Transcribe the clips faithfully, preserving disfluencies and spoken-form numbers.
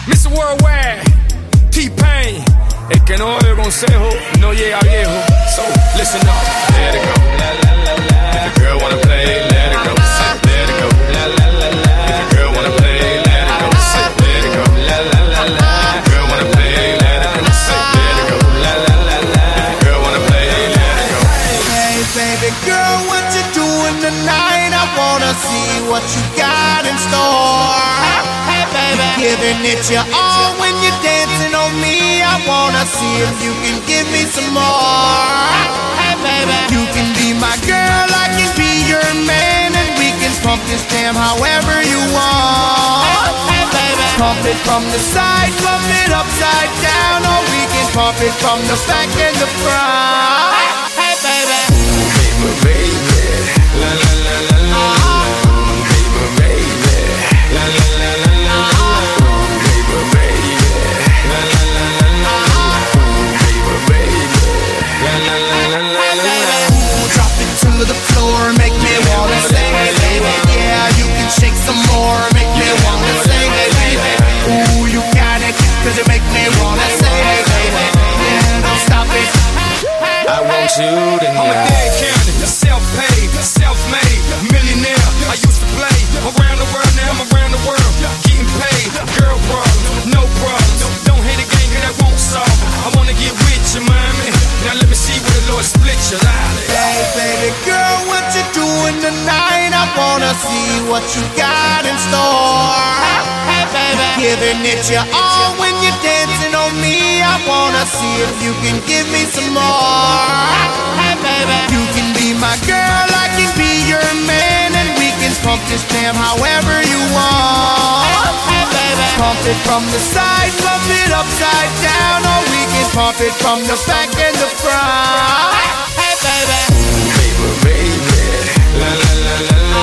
mister Worldwide, T-Pain. El que no oye consejo no llega viejo. So, listen up. Let it go. La, la, la, la. If the girl wanna play, let it go. Let it go. La, la, la, la. If the girl wanna play, let it go. Let it go. La, la, la, la. If the girl wanna play, let it go. Let it go. La, la, la, la. If the girl wanna play, let it go. Hey, baby girl, what you doing tonight? I wanna see what you got in store. Hey, baby, giving it your all when you're dancing on me. I wanna see if you can give me some more. Hey, baby, you can be my girl, I can be your man, and we can pump this jam however you want. Hey, baby, pump it from the side, pump it upside down, or we can pump it from the back and the front. Hey, baby, baby, baby, la la la la la, baby, baby, la la la la la, baby, baby, la la la la la, baby, baby, la la la la la la. Drop it to the floor, make me wanna sing, hey baby. Yeah, you can shake some more, make me wanna sing, hey baby. Ooh, you got it, cause you make me wanna sing, hey baby. Yeah, don't stop it. I want you to know I'm a dead county, self-paid, self-made, millionaire. I used to play around the world, now I'm around the world, getting paid. Girl problems, no problems. Don't hate a gang, cause that won't solve it. I wanna get with you, mommy. Now let me see where the Lord split you. Hey, baby girl, what you doing tonight? I wanna see what you got in store. Hey, baby, giving it your all when you're dancing on me. I wanna see if you can give me some more. Hey, baby, you can be my girl, I can be your man, and we can pump this jam however you want. Hey, baby, pump it from the side, pump it upside down, or we can pump it from the back and the front. Hey, baby, baby, baby, la la la la la,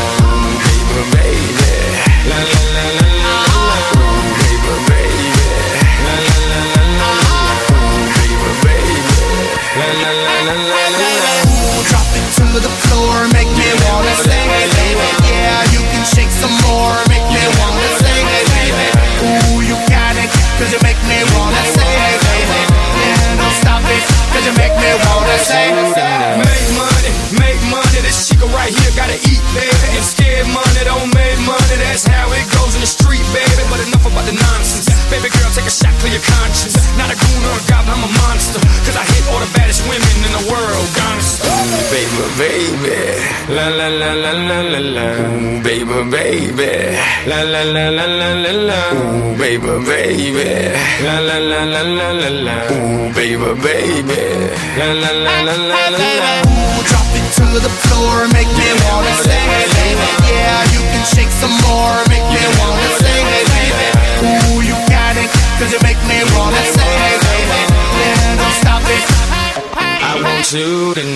baby, baby, la la la la la, baby, baby, la la la la la, baby, baby, la la la la la. Drop it to the floor, make me wanna sing, hey baby. Yeah, you can shake some more, make me wanna sing, hey baby. Ooh, you got it, cause you make me wanna sing, hey baby. Yeah, don't stop it, cause you make me wanna sing. Make money, make money, this chica right here gotta eat, baby. And scared money don't make money, that's how it goes in the street, baby. But enough about the nonsense. Baby girl, take a shot, clear your conscience. Not a goon or a goblin, I'm a monster. Cause I hit all the baddest women in the world, honest. Baby, baby, la la la la la la la. Ooh, baby, baby, la la la la la la la. Ooh, baby, baby, la la la la la la la. Ooh, baby, baby, la la la la la la la. Ooh, drop it to the floor, make me wanna sing, hey baby. Yeah, you can shake some more, make me wanna sing, hey baby. Ooh, you got it, cause you make me wanna sing, hey baby. Yeah, don't stop it. I want you to